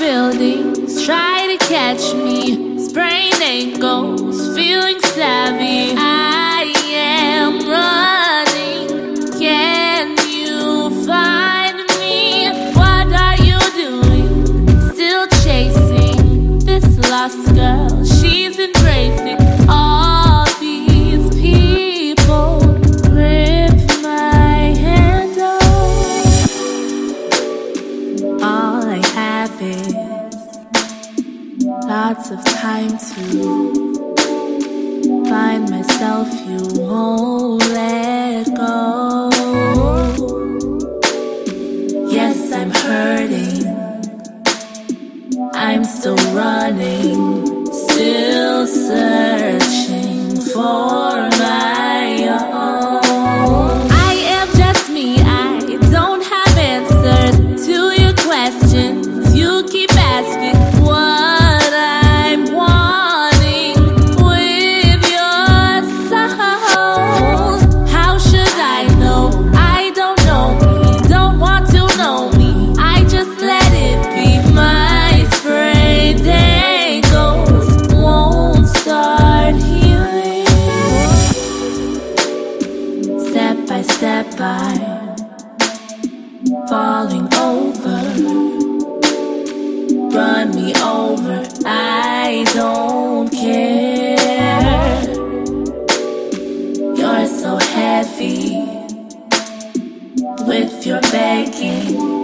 buildings try to catch me. Sprained ankles, feeling savvy. I am running. Can you find me? What are you doing? Still chasing this lost girl. She's embracing all these people. Grip my handle. All I have is lots of time to find myself. You won't let go. Yes, I'm hurting. I'm still running, still searching for my own. I am just me. I don't have answers to your questions. You keep asking what I'm wanting with your soul. How should I know? I don't know me, don't want to know me. I just let it be. My sprained ankles won't start healing. Step by step I'm falling over. Run me over, I don't care. You're so heavy with your begging.